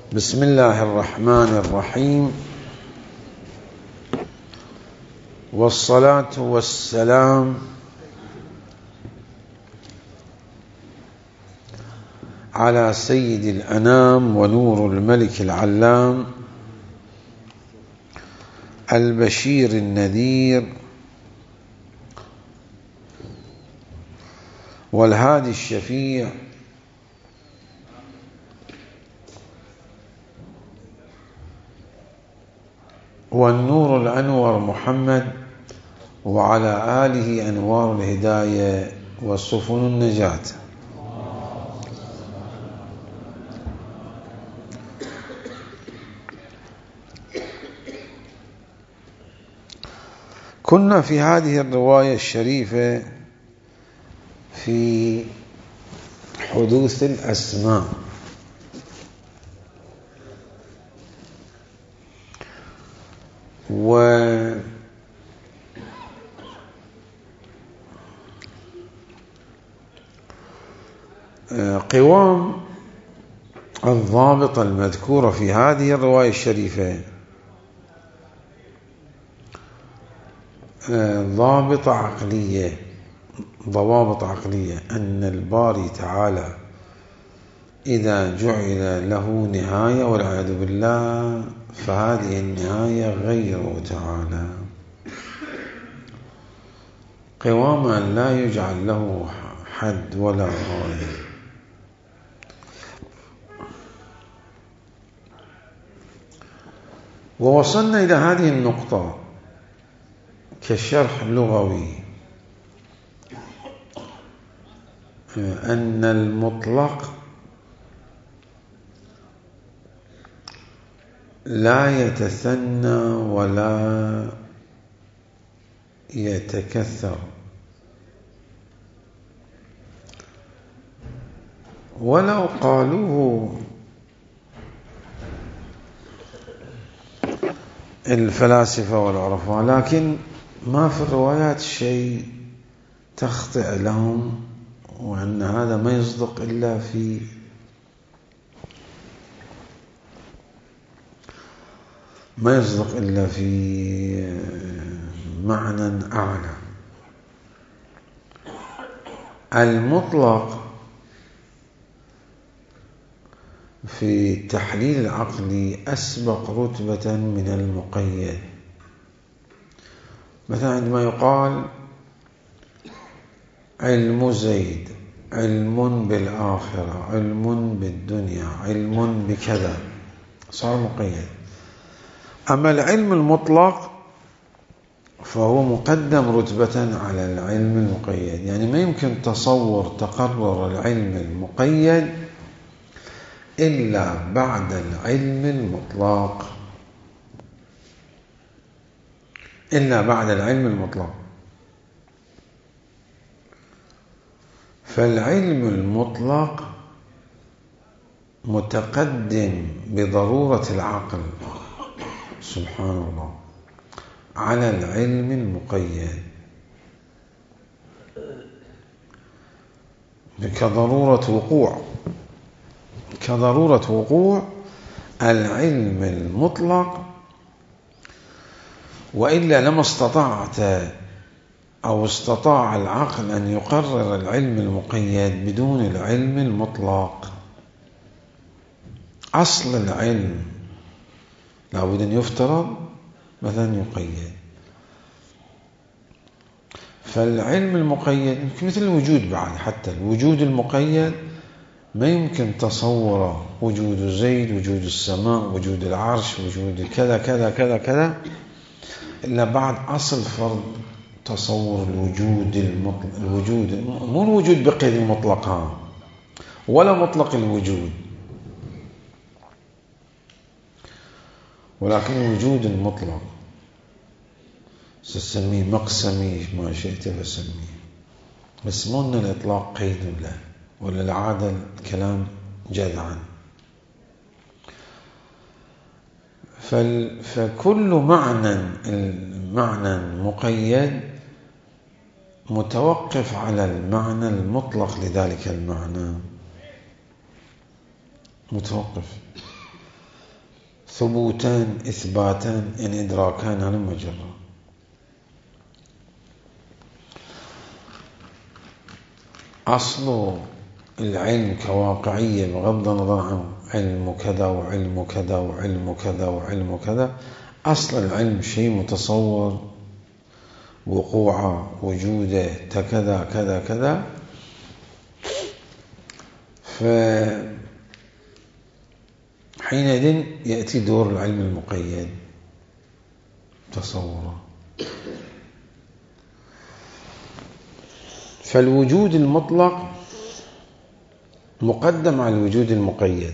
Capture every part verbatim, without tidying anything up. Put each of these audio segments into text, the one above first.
بسم الله الرحمن الرحيم، والصلاة والسلام على سيد الأنام ونور الملك العلام البشير النذير والهادي الشفيع والنور الأنور محمد وعلى آله أنوار الهداية وسفن النجاة. كنا في هذه الرواية الشريفة في حدوث الأسماء، و قوام الضابط المذكورة في هذه الرواية الشريفة ضابط عقلية ضوابط عقلية، أن الباري تعالى إذا جعل له نهاية والعياذ بالله فهذه النهاية غيره تعالى، قوام أن لا يجعل له حد ولا غاية. ووصلنا إلى هذه النقطة كشرح لغوي، أن المطلق لا يتثنى ولا يتكثر، ولو قالوه الفلاسفة والعرفاء، لكن ما في الروايات شيء تخطئ لهم، وأن هذا ما يصدق إلا في ما يصدق إلا في معنى أعلى. المطلق في التحليل العقلي أسبق رتبة من المقيد. مثلا عندما يقال علم زيد، علم بالآخرة، علم بالدنيا، علم بكذا، صار مقيد. أما العلم المطلق فهو مقدم رتبة على العلم المقيد، يعني ما يمكن تصور تقرر العلم المقيد إلا بعد العلم المطلق إلا بعد العلم المطلق فالعلم المطلق متقدم بضرورة العقل سبحان الله على العلم المقيد، كضرورة وقوع كضرورة وقوع العلم المطلق، وإلا لما استطعت أو استطاع العقل أن يقرر العلم المقيد بدون العلم المطلق. أصل العلم لابد أن يفترض مثلا يقيد، فالعلم المقيد مثل الوجود، بعد حتى الوجود المقيد ما يمكن تصوره، وجود زيد، وجود السماء، وجود العرش، وجود كذا كذا كذا كذا، إلا بعد أصل فرض تصور الوجود المطلق. الوجود مو الوجود بقيد المطلق ولا مطلق الوجود، ولكن الوجود المطلق سسميه مقسمي ما شئت فسميه، بس مو أن الإطلاق قيد له ولا العادة الكلام جذعا. فكل معنى المعنى مقيد متوقف على المعنى المطلق لذلك المعنى، متوقف. ثبوتان إثباتان يعني إدراكان هذا مجرد. أصل العلم كواقعية بغض النظر عن علم كذا وعلم كذا وعلم كذا وعلم كذا، أصل العلم شيء متصور وقوعه وجوده كذا كذا كذا. فحينئذ يأتي دور العلم المقيد تصوره. فالوجود المطلق مقدم على الوجود المقيد،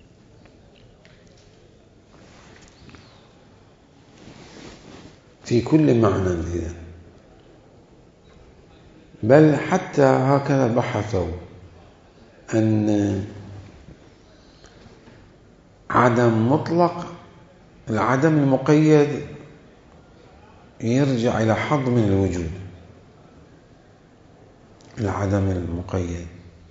في كل معنى إذن. بل حتى هكذا بحثوا أن عدم مطلق، العدم المقيد يرجع إلى حظ من الوجود. العدم المقيد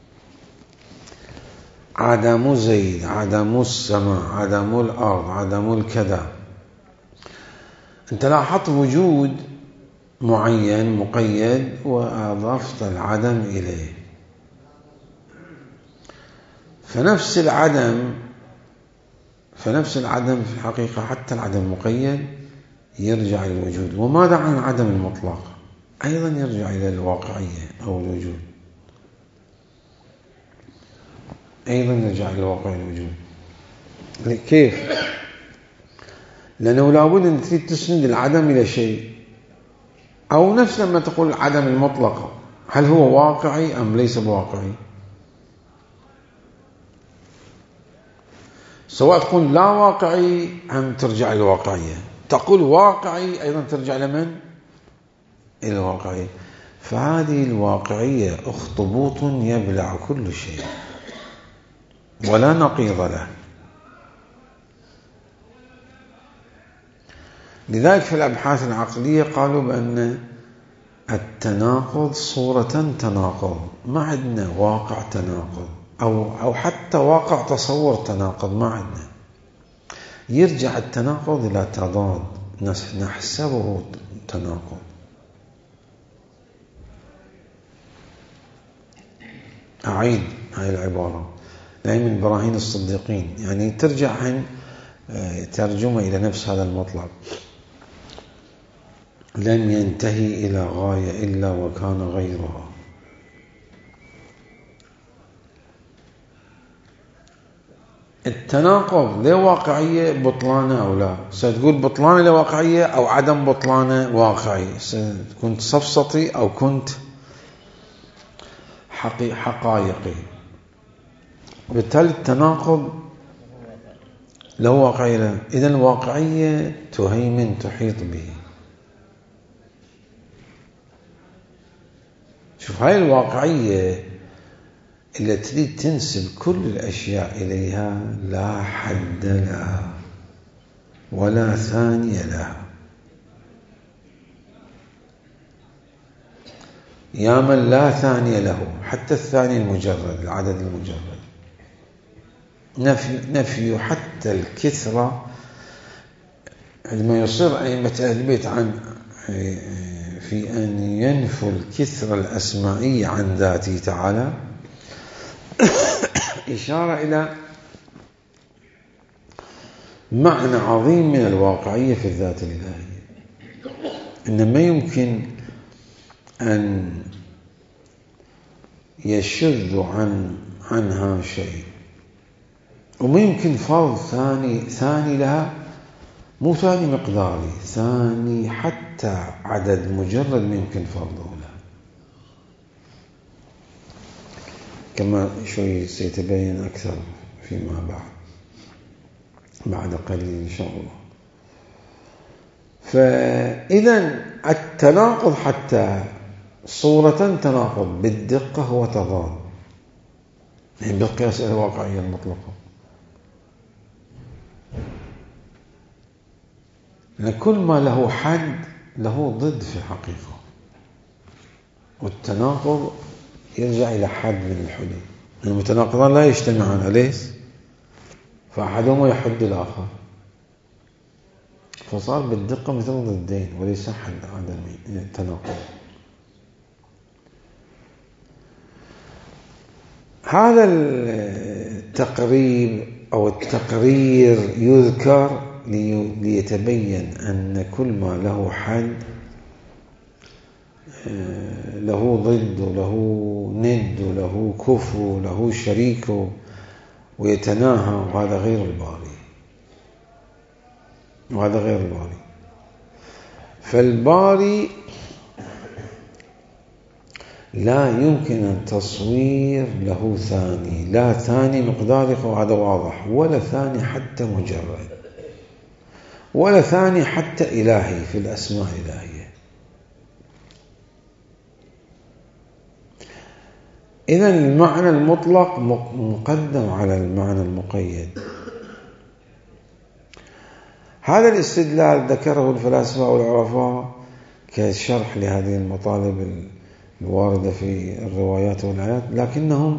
عدم زيد، عدم السماء، عدم الأرض، عدم الكذا. أنت لاحظت وجود معين مقيد وأضفت العدم إليه، فنفس العدم فنفس العدم في الحقيقة حتى العدم المقيد يرجع إلى الوجود. وماذا عن العدم المطلق؟ أيضا يرجع إلى الواقعية أو الوجود، أيضا يرجع إلى الواقع الوجود. كيف؟ لأنه لابد أن تريد تسند العدم إلى شيء، أو نفس لما تقول العدم المطلق، هل هو واقعي أم ليس بواقعي؟ سواء تقول لا واقعي أم ترجع إلى الواقعية، تقول واقعي أيضا ترجع لمن؟ إلى الواقعية. فهذه الواقعية أخطبوط يبلع كل شيء ولا نقيض له. لذلك في الأبحاث العقلية قالوا بأن التناقض صورة تناقض، ما عندنا واقع تناقض أو أو حتى واقع تصور تناقض، ما عندنا. يرجع التناقض إلى تضاد نحسبه تناقض. أعيد هاي العبارة، هي من براهين الصديقين، يعني ترجع عن ترجمة إلى نفس هذا المطلب. لن ينتهي إلى غاية إلا وكان غيرها. التناقض لا واقعية بطلانة أو لا، ستقول بطلانة لا واقعية أو عدم بطلانة واقعي، كنت صفصطي أو كنت حقي حقائقي. بالتالي التناقض له واقعية، إذن الواقعية تهيمن تحيط به. شوف هاي الواقعية اللي تريد تنسب كل الأشياء إليها لا حد لها ولا ثانية لها. يا من لا ثانية له، حتى الثاني المجرد، العدد المجرد، نفي, نفي حتى الكثرة. عندما يصر أئمة أهل البيت عن في أن ينفوا الكثرة الأسمائية عن ذاته تعالى، إشارة إلى معنى عظيم من الواقعية في الذات الإلهية، إن ما يمكن أن يشذ عن عنها شيء، وما يمكن فرض ثاني ثاني لها، مو ثاني مقداري، ثاني حتى عدد مجرد ما يمكن فرضه لها، كما شوي سيتبين أكثر فيما بعد بعد قليل إن شاء الله. فإذا التناقض حتى صورة تناقض بالدقة هو تضاد، يعني بالقياس الواقعية المطلقة، لأن كل ما له حد له ضد في الحقيقة، والتناقض يرجع إلى حد من الحدود. المتناقضان لا يجتمعان، أليس؟ فأحدهما يحد الآخر. فصار بالدقة مثل ضدين وليس حل عدمي التناقض. هذا التقريب أو التقرير يذكر ليتبين أن كل ما له حد له ضد وله ند وله كفو وله شريك ويتناهى، وهذا غير الباري، وهذا غير الباري. فالباري لا يمكن أن تصوير له ثاني، لا ثاني مقداري وهذا واضح، ولا ثاني حتى مجرد، ولا ثاني حتى إلهي في الأسماء الإلهية. إذن المعنى المطلق مقدم على المعنى المقيد. هذا الاستدلال ذكره الفلاسفة والعرفاء كشرح لهذه المطالب الواردة في الروايات والآيات، لكنهم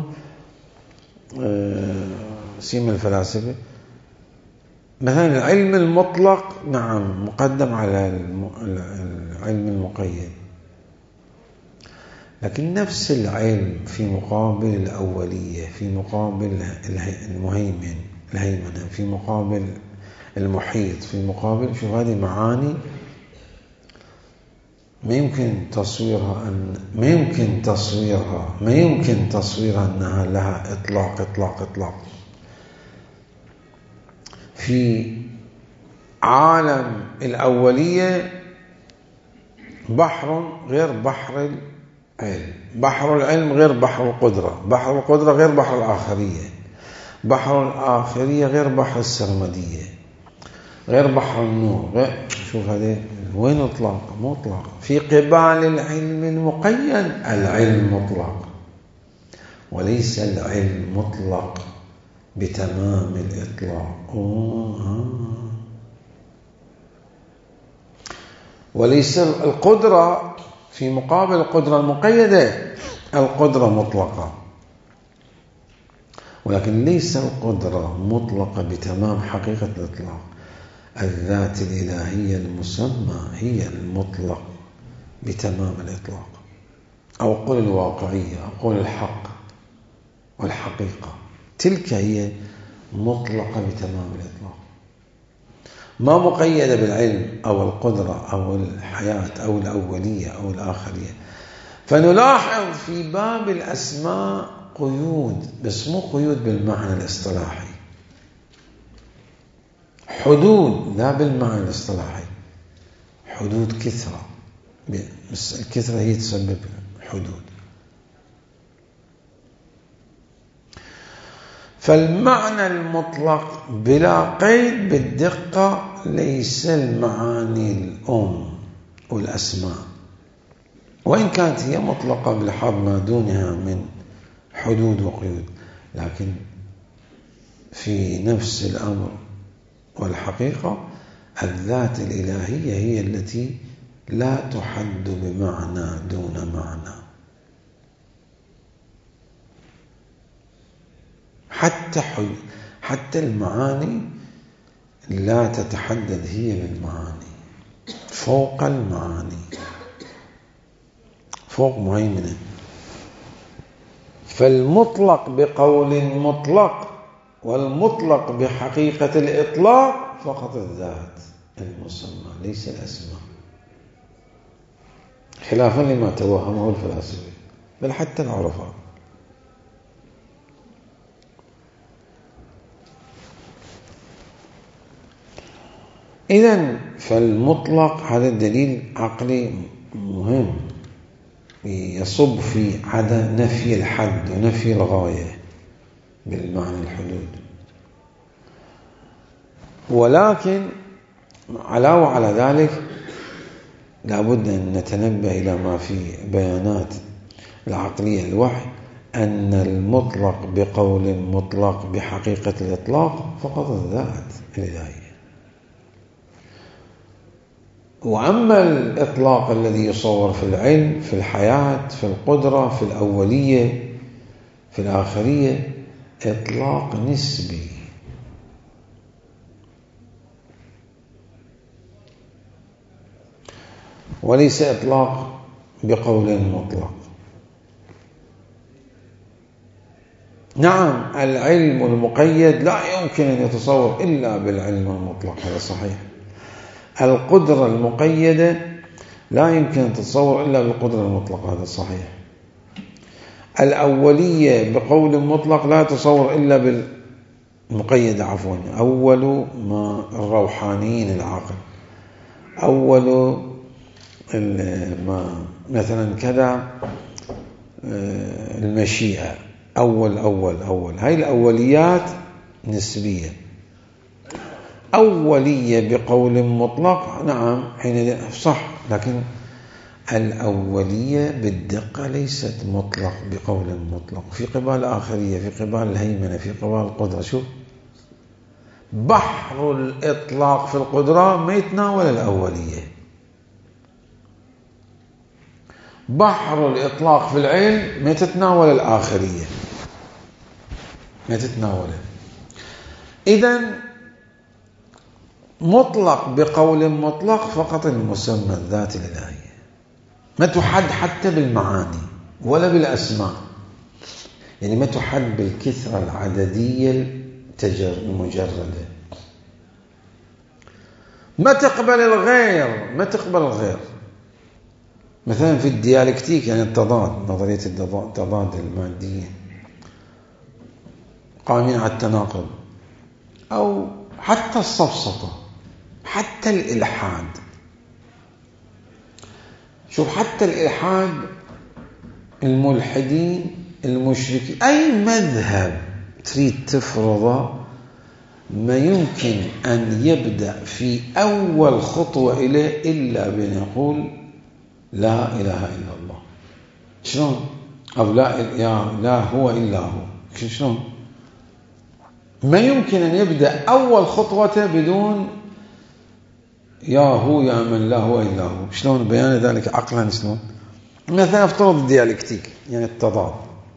سيما الفلاسفة مثلا العلم المطلق نعم مقدم على العلم المقيد، لكن نفس العلم في مقابل الأولية، في مقابل المهيمن الهيمنة، في مقابل المحيط، في مقابل، شوف هذه معاني ما يمكن تصويرها أن ما يمكن تصويرها ما يمكن تصويرها أنها لها إطلاق إطلاق إطلاق في عالم الأولية. بحر غير بحر العلم، بحر العلم غير بحر القدرة، بحر القدرة غير بحر الآخرية، بحر الآخرية غير بحر السرمدية، غير بحر النور، غير. شوف هذه وين اطلاق؟ مطلق في قبال العلم المقيد. العلم مطلق وليس العلم مطلق بتمام الإطلاق، وليس القدرة في مقابل القدرة المقيدة. القدرة مطلقة، ولكن ليس القدرة مطلقة بتمام حقيقة الإطلاق. الذات الإلهية المسمى هي المطلق بتمام الإطلاق، أو قل الواقعية، أو قل الحق والحقيقة، تلك هي مطلقة بتمام الإطلاق، ما مقيدة بالعلم أو القدرة أو الحياة أو الأولية أو الآخرية. فنلاحظ في باب الأسماء قيود، بس مو قيود بالمعنى الاصطلاحي، حدود لا بالمعنى الاصطلاحي، حدود كثرة، بس الكثرة هي تسبب حدود. فالمعنى المطلق بلا قيد بالدقة ليس المعاني الأم والأسماء، وإن كانت هي مطلقة بلحاظ ما دونها من حدود وقيود، لكن في نفس الأمر والحقيقة الذات الإلهية هي التي لا تحد بمعنى دون معنى، حتى حتى المعاني لا تتحدد هي بالمعاني، فوق المعاني، فوق مهيمنة. فالمطلق بقول مطلق والمطلق بحقيقة الإطلاق فقط الذات المسمى ليس الأسماء، خلافا لما توهمه الفلاسفة بل حتى العرفاء. إذن فالمطلق هذا الدليل عقلي مهم يصب في عدم نفي الحد ونفي الغاية بالمعنى الحدود، ولكن علاوة على ذلك لابد أن نتنبه إلى ما في بيانات العقلية الوحي، أن المطلق بقول مطلق بحقيقة الإطلاق فقط الذات الإلهية، وأما الإطلاق الذي يصور في العلم، في الحياة، في القدرة، في الأولية، في الآخرية، إطلاق نسبي وليس إطلاق بقول مطلق. نعم العلم المقيد لا يمكن أن يتصور إلا بالعلم المطلق، هذا صحيح. القدرة المقيدة لا يمكن أن تتصور إلا بالقدرة المطلقة، هذا صحيح. الأولية بقول مطلق لا تصور إلا بالمقيدة، عفوا. أول ما الروحانيين العقل، أول ما مثلا كذا المشيئة، أول أول أول هاي الأوليات نسبية. أولية بقول مطلق نعم حين صح، لكن الأولية بالدقة ليست مطلق بقول مطلق. في قبال الآخرية، في قبال الهيمنة، في قبال القدرة. شوف بحر الإطلاق في القدرة ما يتناول الأولية، بحر الإطلاق في العلم ما تتناول الآخرية، ما تتناوله. إذن مطلق بقول مطلق فقط المسمى الذات الإلهية، ما تحد حتى بالمعاني ولا بالأسماء، يعني ما تحد بالكثرة العددية المجردة. ما تقبل الغير، ما تقبل الغير. مثلا في الديالكتيك، يعني التضاد، نظرية التضاد المادية، قائمين على التناقض، أو حتى السفسطة، حتى الإلحاد. شوف حتى الإلحاد، الملحدين المشركين، أي مذهب تريد تفرضه ما يمكن أن يبدأ في أول خطوة إليه إلا بأن يقول لا إله إلا الله. شلون؟ أو لا, لا هو إلا هو. شلون؟ ما يمكن أن يبدأ أول خطوة بدون يا هو يا من لا هو إلا هو. شلون بيان ذلك عقلا؟ شلون؟ مثلا افترض الديالكتيك، يعني التضاد،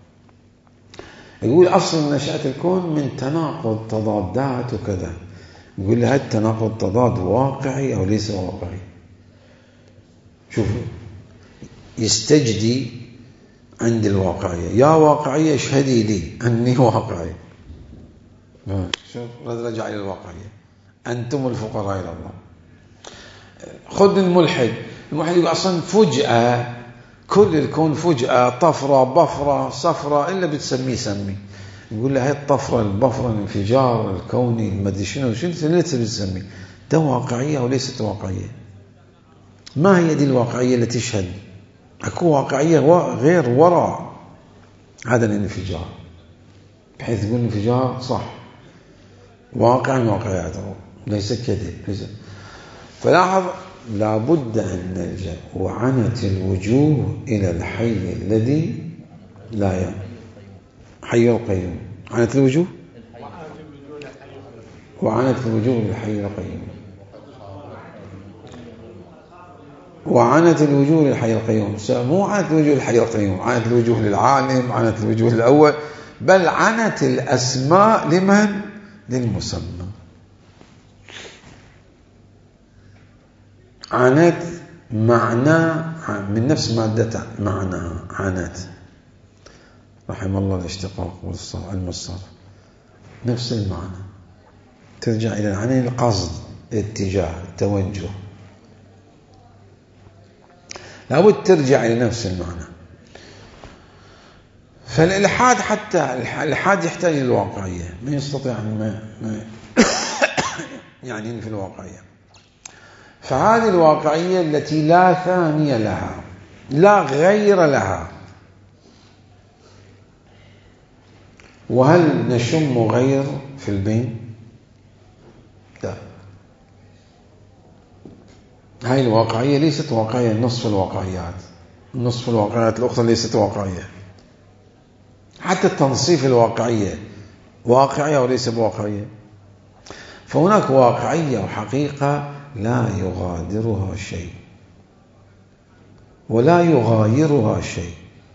يقول أصل نشأة الكون من تناقض تضادات وكذا. يقول لي هذا التناقض تضاد واقعي أو ليس واقعي؟ شوفوا، يستجدي عند الواقعية، يا واقعية اشهدي لي أني واقعي. شوف رجع إلى الواقعية، أنتم الفقراء إلى الله. خذ الملحد، الملحد يقول أصلا فجأة كل الكون فجأة طفرة بفرة صفرة إلا بتسميه سمي. يقول له هاي الطفرة البفرة الانفجار الكوني المدري شنو شنو ليه بتسميه؟ ده واقعية وليست واقعية. ما هي دي الواقعية التي تشهد؟ أكو واقعية غير وراء هذا الانفجار، بحيث يقول الانفجار صح واقع من واقعياته، ليس كذب. ليس. فلاحظ لابد أن نلجأ وعنت الوجوه إلى الحي الذي لا يموت، حي القيوم. عنت الوجوه وعنت الوجوه للحي القيوم، وعنت الوجوه للحي القيوم. مو عنت الوجوه للحي القيوم، عنت الوجوه للعالم، عنت الوجوه للأول، بل عنت الأسماء لمن؟ للمسمى. عنت معنى من نفس مادة معناها، عنت. رحم الله الاشتقاق والعلم الصرف، نفس المعنى، ترجع إلى العنين، القصد، الاتجاه، التوجه، لابد ترجع إلى نفس المعنى. فالإلحاد، حتى الإلحاد يحتاج إلى الواقعية، ما يستطيع أن ما, ما يعني في الواقعية. فهذه الواقعية التي لا ثانية لها، لا غير لها. وهل نشم غير في البين؟ لا. هاي الواقعية ليست واقعية، نصف الواقعيات، نصف الواقعيات الأخرى ليست واقعية. حتى التنصيف الواقعية واقعية وليس بواقعية. فهناك واقعية وحقيقة لا يغادرها شيء ولا يغايرها شيء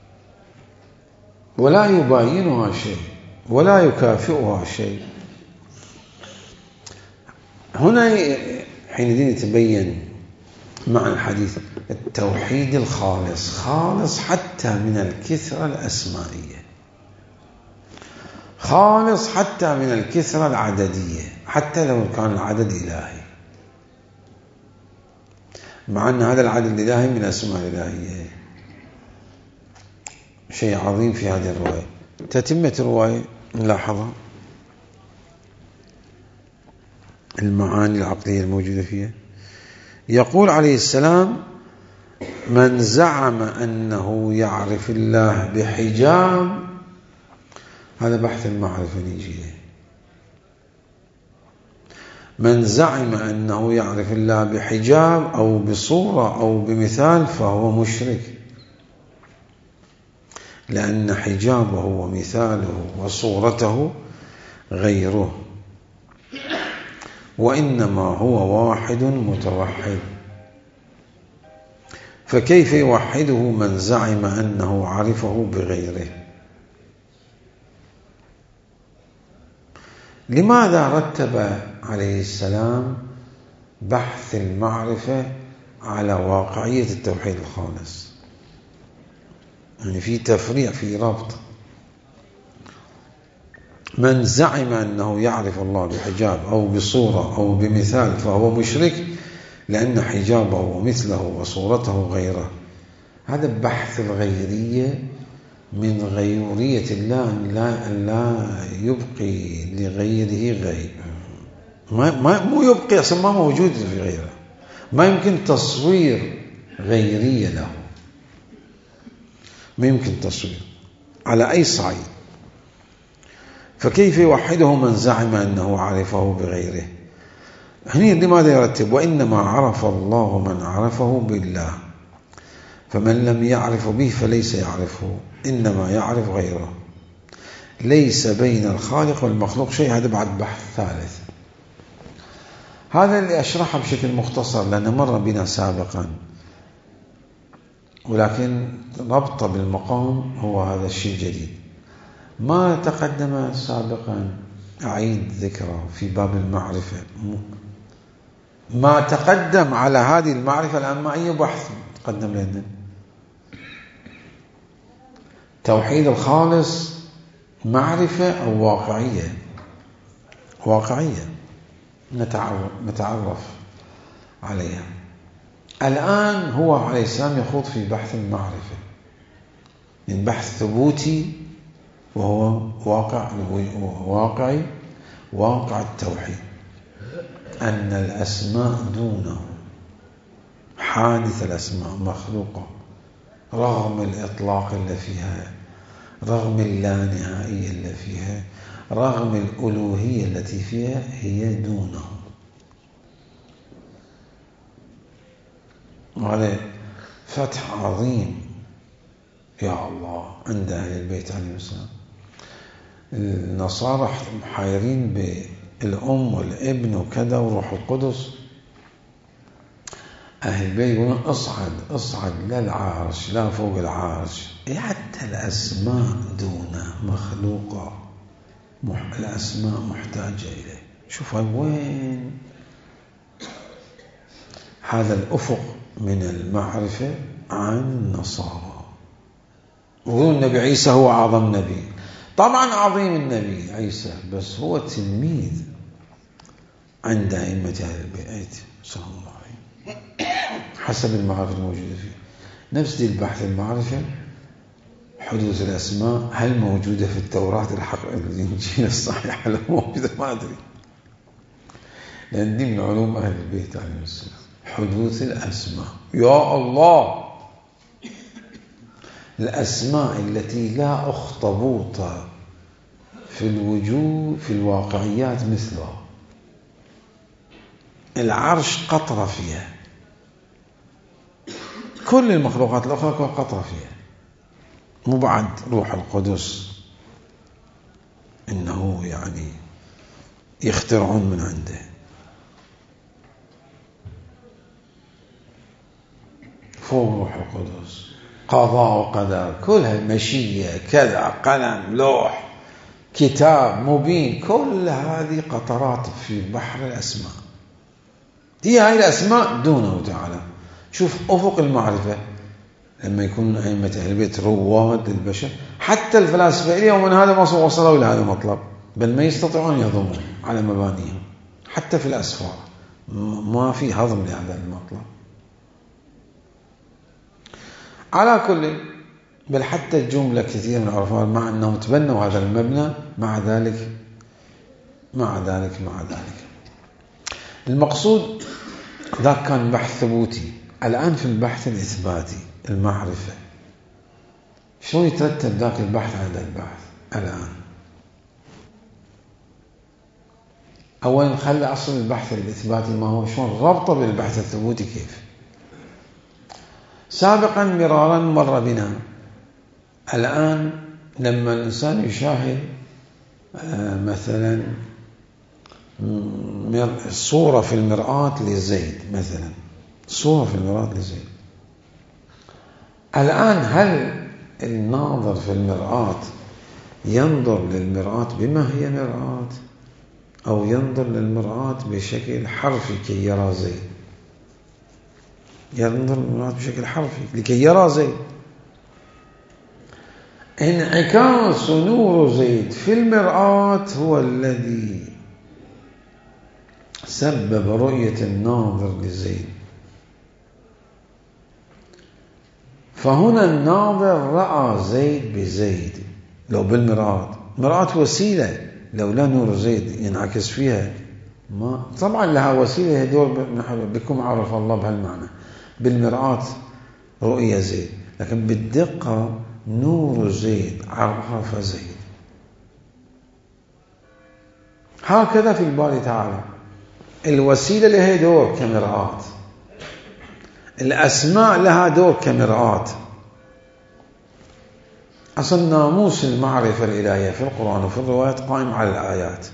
ولا يباينها شيء ولا يكافئها شيء. هنا حينئذ يتبين معنى الحديث التوحيد الخالص، خالص حتى من الكثرة الأسمائية، خالص حتى من الكثرة العددية، حتى لو كان العدد إلهي، مع أن هذا العدد الإلهي من الأسماء الإلهية. شيء عظيم في هذه الرواية. تتمة الرواية نلاحظها، المعاني العقلية الموجودة فيها. يقول عليه السلام: من زعم أنه يعرف الله بحجاب، هذا بحث المعرفة نيجي له. من زعم أنه يعرف الله بحجاب أو بصورة أو بمثال فهو مشرك، لأن حجابه ومثاله وصورته غيره، وإنما هو واحد متوحد. فكيف يوحده من زعم أنه عرفه بغيره؟ لماذا رتب عليه السلام بحث المعرفة على واقعية التوحيد الخالص؟ يعني في تفريع، في ربط. من زعم أنه يعرف الله بحجاب أو بصورة أو بمثال فهو مشرك، لأن حجابه ومثله وصورته غيره. هذا بحث الغيرية من غيورية الله، لا, لا يبقي لغيره غير، ما, ما مو يبقي أصلا، ما موجود في غيره، ما يمكن تصوير غيرية له، ما يمكن تصوير على أي صعيد. فكيف يوحده من زعم أنه عرفه بغيره؟ هنا لماذا يرتب؟ وإنما عرف الله من عرفه بالله، فمن لم يعرف به فليس يعرفه، إنما يعرف غيره. ليس بين الخالق والمخلوق شيء. هذا بعد بحث ثالث، هذا اللي أشرحه بشكل مختصر لأنه مر بنا سابقا، ولكن ربط بالمقام هو هذا الشيء الجديد. ما تقدم سابقا أعيد ذكره في باب المعرفة، ما تقدم على هذه المعرفة الآن ما أي بحث تقدم لنا. توحيد الخالص معرفة أو واقعية؟ واقعية نتعرف, نتعرف عليها. الآن هو عليه السلام يخوض في بحث المعرفة، من بحث ثبوتي وهو واقع واقعي، واقع التوحيد، أن الأسماء دونه، حادث الأسماء مخلوقة، رغم الإطلاق اللي فيها، رغم اللانهائية اللي فيها، رغم الألوهية التي فيها، هي دونه. وهذا فتح عظيم يا الله عند أهل البيت عليهم السلام. النصارى محايرين بالأم والابن وكذا وروح القدس، أهل البيت يقولون اصعد اصعد لا العرش لا فوق العرش. حتى الأسماء دونه مخلوقة، الأسماء محتاجة إليه. شوف وين هذا الأفق من المعرفة عن النصارى. يقولون النبي عيسى هو أعظم نبي، طبعا عظيم النبي عيسى، بس هو تلميذ عند أئمة أهل البيت صلى الله عليه حسب المعرفة الموجودة فيه. نفس دي البحث المعرفة، حدوث الأسماء هل موجودة في التوراة الحق الإنجيل الصحيح ولا موجودة؟ ما أدري، لأن دي من علوم أهل البيت عليهم السلام. حدوث الأسماء، يا الله، الأسماء التي لا أخطبوط في الوجود في الواقعيات مثلها. العرش قطرة فيها، كل المخلوقات الأخرى قطرة فيها، مو بعد روح القدس إنه يعني يخترعون من عنده. فوق روح القدس قضاء وقدر، كلها مشيئة كذا، قلم، لوح، كتاب مبين، كل هذه قطرات في بحر الأسماء. هي هاي الأسماء دونه تعالى، شوف أفق المعرفة لما يكون أئمة أهل البيت رواد للبشر، حتى الفلاسفة اليوم من هذا ما وصلوا إلى هذا المطلب، بل ما يستطيعون يهضمون على مبانيهم حتى في الأسفار، ما في هضم لهذا المطلب. على كل، بل حتى الجملة كثير من العرفاء مع أنهم تبنوا هذا المبنى، مع ذلك مع ذلك مع ذلك المقصود ذاك كان بحث ثبوتي. الآن في البحث الإثباتي المعرفة، شلون يترتب ذاك البحث على البحث الآن؟ أولا خلي أصل البحث الإثباتي ما هو، شلون ربطه بالبحث الثبوتي كيف. سابقا مرارا مر بنا، الآن لما الإنسان يشاهد مثلا صورة في المرآة لزيد، مثلا صورة في المرآة لزيد، الآن هل الناظر في المرآة ينظر للمرآة بما هي مرآة، أو ينظر للمرآة بشكل حرفي كي يرى زيد؟ ينظر للمرآة بشكل حرفي لكي يرى زيد. انعكاس نور زيد في المرآة هو الذي سبب رؤية الناظر لزيد. فهنا الناظر رأى زيد بزيد لو بالمرآة. مرآة وسيلة، لو لا نور زيد ينعكس فيها ما طبعا لها وسيلة، هدول بكم عرف الله بهالمعنى. بالمرآة رؤية زيد، لكن بالدقة نور زيد عرف زيد. هكذا في الباري تعالى الوسيلة لها دور كمرآة، الأسماء لها دور كمرآة. أصل ناموس المعرفة الإلهية في القرآن وفي الروايات قائم على الآيات،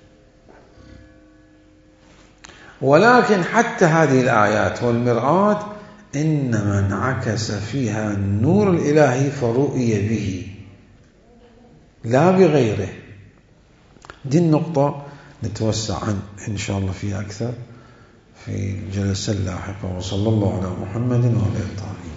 ولكن حتى هذه الآيات والمرآة إنما انعكس فيها النور الإلهي فرؤي به لا بغيره. دي النقطة نتوسع عن إن شاء الله فيها أكثر في الجلسة اللاحقة. وصلى الله على محمد وعلى آله.